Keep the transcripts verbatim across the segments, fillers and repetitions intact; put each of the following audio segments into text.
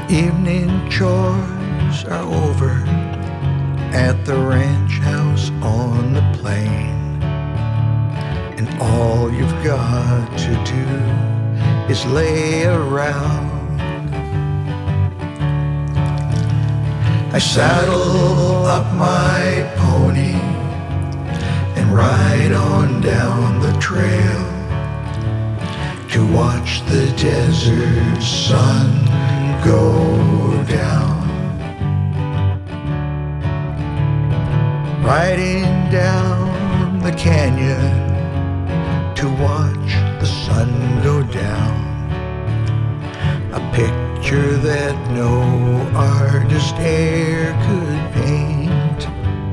Evening chores are over at the ranch house on the plain, and all you've got to do is lay around. I saddle up my pony and ride on down the trail to watch the desert sun go down. Riding down the canyon to watch the sun go down, a picture that no artist e'er could paint.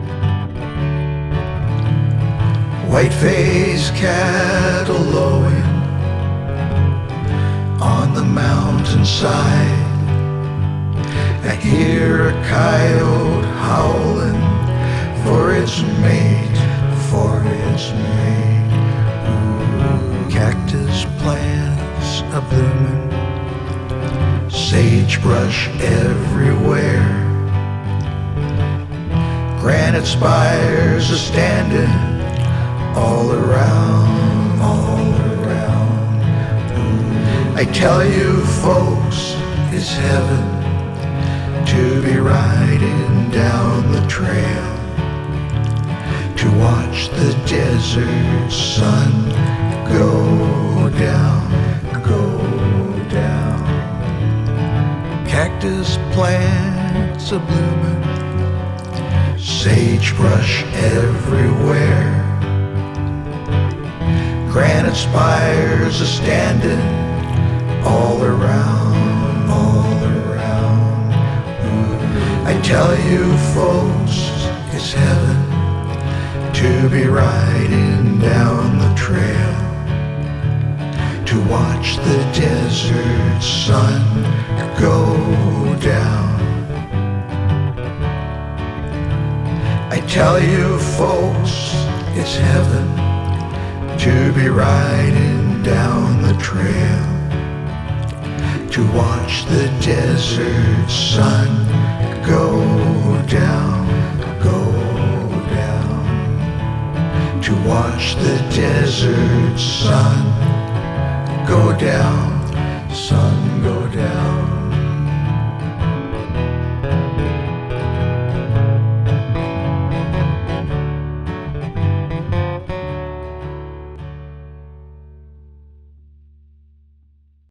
White-faced cattle lowing on the mountainside. I hear a coyote howling for its mate, for its mate. Ooh. Cactus plants a blooming, sagebrush everywhere, granite spires a standing all around, all around. Ooh. I tell you, folks, it's heaven to be riding down the trail to watch the desert sun go down, go down. Cactus plants a blooming, sagebrush everywhere, granite spires a standing all around, all around. I tell you, folks, it's heaven to be riding down the trail to watch the desert sun go down. I tell you, folks, it's heaven to be riding down the trail to watch the desert sun go down, go down, to watch the desert sun go down.